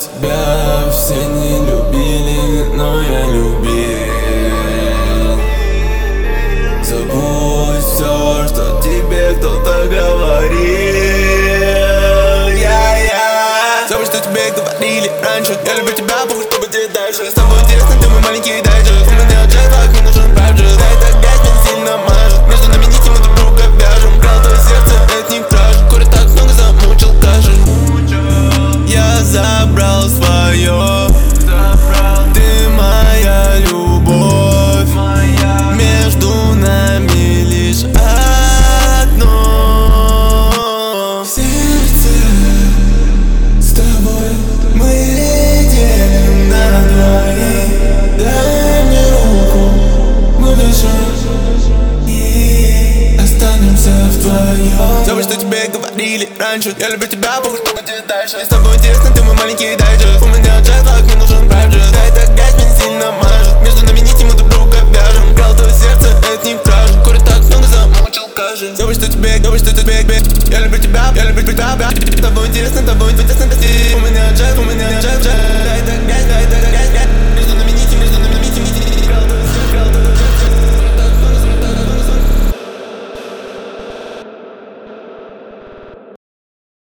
Тебя все не любили, но я любил. Забудь все, что тебе кто-то говорил. Забудь, что тебе говорили раньше. Я люблю тебя, похуй, что будет дальше. С тобой интересно, ты мой маленький дайджест. У меня джетлаг, мне нужен прайджест. Да, эта грязь меня сильно мажет. Между нами нити, мы друг друга вяжем. Брал твое сердце, это не кража. Курит так много, замучил кашель. Я забрал свое. Ты моя любовь. Между нами лишь одно. В сердце с тобой мы делим на двоих. Дай мне руку, мы дышим и останемся вдвоем. Забудь, что тебе говорили раньше. Я люблю тебя, похуй, что будет дальше. С тобой интересно, ты мой маленький дайджест. У меня джетлаг, мне нужен прайджест. Да, эта грязь меня сильно мажет. Между нами нити, мы друг друга вяжем. Брал твое сердце, это не кража. Курит так много, замучил кашель. Забудь, что тебе, я люблю тебя, я люблю тебя. С тобой интересно, у меня джет.